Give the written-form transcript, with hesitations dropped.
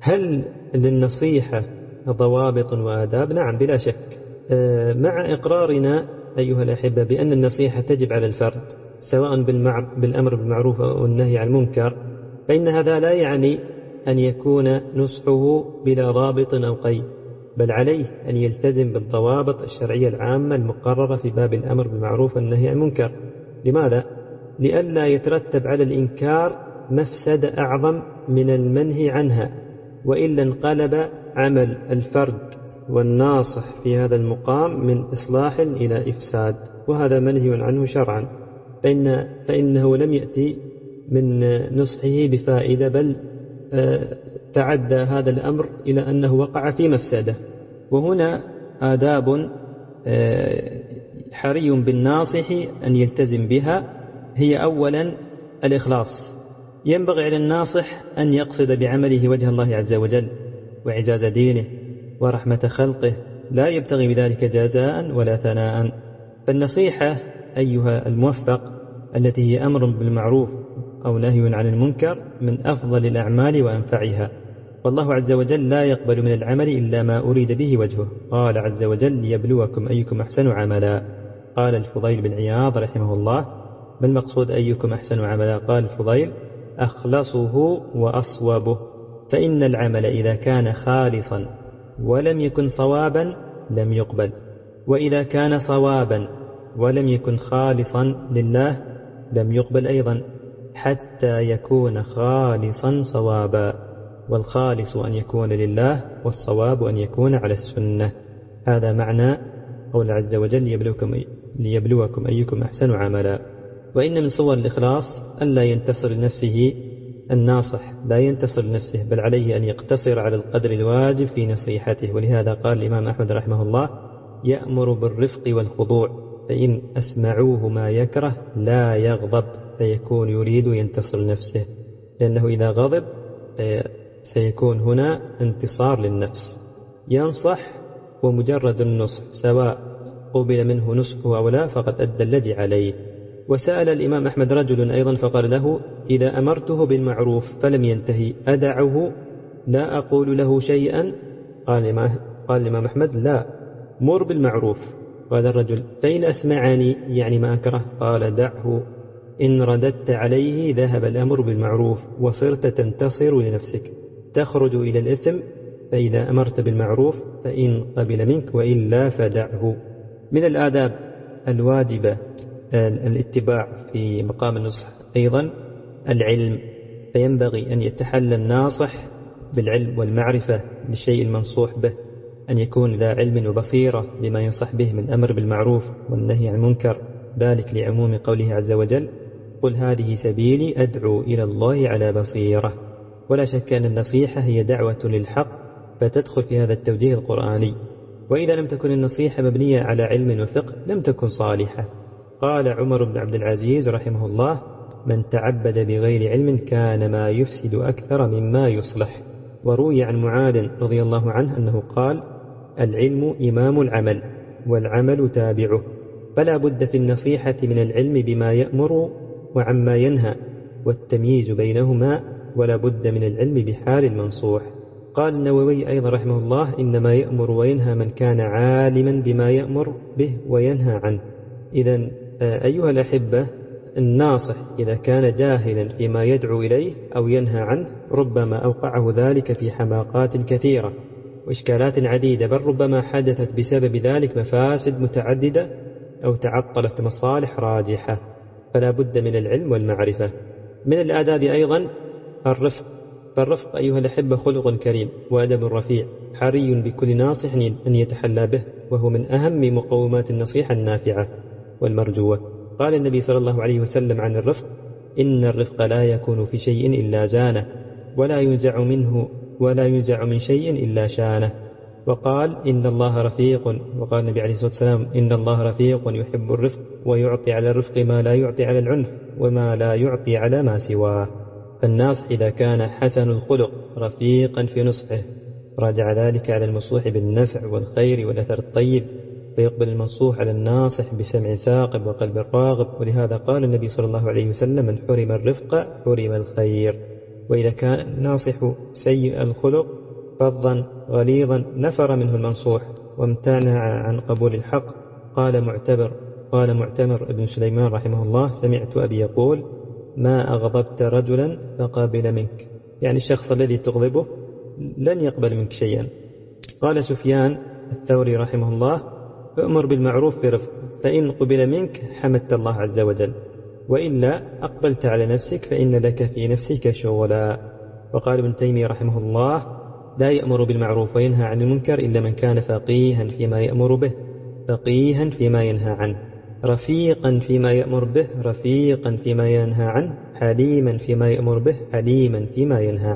هل للنصيحة ضوابط وآداب؟ نعم بلا شك. مع إقرارنا أيها الأحبة بأن النصيحة تجب على الفرد سواء بالأمر بالمعروف أو النهي عن المنكر، فإن هذا لا يعني أن يكون نصحه بلا ضابط أو قيد، بل عليه أن يلتزم بالضوابط الشرعية العامة المقررة في باب الأمر بالمعروف والنهي عن المنكر. لماذا؟ لئلا يترتب على الإنكار مفسدة أعظم من المنهي عنها، وإلا انقلب عمل الفرد والناصح في هذا المقام من إصلاح إلى إفساد، وهذا منهي عنه شرعا، فإنه لم يأتي من نصحه بفائدة، بل تعدى هذا الأمر إلى أنه وقع في مفسدة. وهنا آداب حري بالناصح أن يلتزم بها. هي أولا الإخلاص، ينبغي على الناصح أن يقصد بعمله وجه الله عز وجل وعزاز دينه ورحمة خلقه، لا يبتغي بذلك جزاء ولا ثناء. فالنصيحة أيها الموفق التي هي أمر بالمعروف أو نهي عن المنكر من أفضل الأعمال وأنفعها، والله عز وجل لا يقبل من العمل إلا ما أريد به وجهه. قال عز وجل: ليبلوكم أيكم أحسن عملا. قال الفضيل بن عياض رحمه الله: ما المقصود أيكم أحسن عملا؟ قال الفضيل: أخلصه وأصوبه، فإن العمل إذا كان خالصا ولم يكن صوابا لم يقبل، وإذا كان صوابا ولم يكن خالصا لله لم يقبل أيضا، حتى يكون خالصا صوابا، والخالص أن يكون لله، والصواب أن يكون على السنة. هذا معنى قول عز وجل: ليبلوكم أيكم أحسن عملا. وإن من صور الإخلاص أن لا ينتصر لنفسه، الناصح لا ينتصر لنفسه، بل عليه أن يقتصر على القدر الواجب في نصيحته. ولهذا قال الإمام أحمد رحمه الله: يأمر بالرفق والخضوع، فإن أسمعوه ما يكره لا يغضب، فيكون يريد ينتصر لنفسه، لأنه إذا غضب سيكون هنا انتصار للنفس. ينصح ومجرد النصح سواء قبل منه نصحه أو لا فقد أدى الذي عليه. وسأل الإمام أحمد رجل أيضا فقال له: إذا أمرته بالمعروف فلم ينتهي أدعه لا أقول له شيئا؟ قال الإمام أحمد: لا، مر بالمعروف. قال الرجل: فإن أسمعني يعني ما أكره؟ قال: دعه، إن رددت عليه ذهب الأمر بالمعروف وصرت تنتصر لنفسك، تخرج إلى الإثم، فإذا أمرت بالمعروف فإن قبل منك وإلا فدعه. من الآداب الواجبة الاتباع في مقام النصح أيضا العلم، فينبغي أن يتحلى الناصح بالعلم والمعرفة للشيء المنصوح به، أن يكون ذا علم وبصيرة بما ينصح به من أمر بالمعروف والنهي عن المنكر، ذلك لعموم قوله عز وجل: قل هذه سبيلي أدعو إلى الله على بصيرة. ولا شك أن النصيحة هي دعوة للحق، فتدخل في هذا التوجيه القرآني. وإذا لم تكن النصيحة مبنية على علم وفقه لم تكن صالحة. قال عمر بن عبد العزيز رحمه الله: من تعبد بغير علم كان ما يفسد أكثر مما يصلح. وروي عن معاذ رضي الله عنه أنه قال: العلم إمام العمل والعمل تابعه، فلا بد في النصيحة من العلم بما يأمر وعما ينهى، والتمييز بينهما، ولا بد من العلم بحال المنصوح. قال النووي أيضا رحمه الله: إنما يأمر وينهى من كان عالما بما يأمر به وينهى عنه. إذن أيها الأحبة، الناصح إذا كان جاهلا فيما يدعو إليه أو ينهى عنه ربما أوقعه ذلك في حماقات كثيرة وإشكالات عديدة، بل ربما حدثت بسبب ذلك مفاسد متعددة أو تعطلت مصالح راجحة، فلا بد من العلم والمعرفة. من الآداب أيضا الرفق، فالرفق أيها الأحبة خلق كريم وأدب رفيع، حري بكل ناصح أن يتحلى به، وهو من أهم مقومات النصيحة النافعة والمرجوة. قال النبي صلى الله عليه وسلم عن الرفق: إن الرفق لا يكون في شيء إلا زانه، ولا ينزع من شيء إلا شانه. وقال: إن الله رفيق. وقال النبي عليه الصلاة والسلام: إن الله رفيق يحب الرفق، ويعطي على الرفق ما لا يعطي على العنف، وما لا يعطي على ما سواه. فالناصح إذا كان حسن الخلق رفيقا في نصحه راجع ذلك على المنصوح بالنفع والخير والأثر الطيب، فيقبل المنصوح على الناصح بسمع ثاقب وقلب راغب. ولهذا قال النبي صلى الله عليه وسلم: من حرم الرفق حرم الخير. وإذا كان الناصح سيء الخلق فظا غليظا نفر منه المنصوح وامتنع عن قبول الحق. قال معتمر بن سليمان رحمه الله: سمعت أبي يقول: ما أغضبت رجلا فقابل منك، يعني الشخص الذي تغضبه لن يقبل منك شيئا. قال سفيان الثوري رحمه الله: أمر بالمعروف برفق، فإن قبل منك حمدت الله عز وجل، وإلا أقبلت على نفسك فإن لك في نفسك شغلا. وقال ابن تيمية رحمه الله: لا يأمر بالمعروف وينهى عن المنكر إلا من كان فقيها فيما يأمر به، فقيها فيما ينهى عنه، رفيقا فيما يأمر به، رفيقا فيما ينهى عنه، حليما فيما يأمر به، حليما فيما ينهى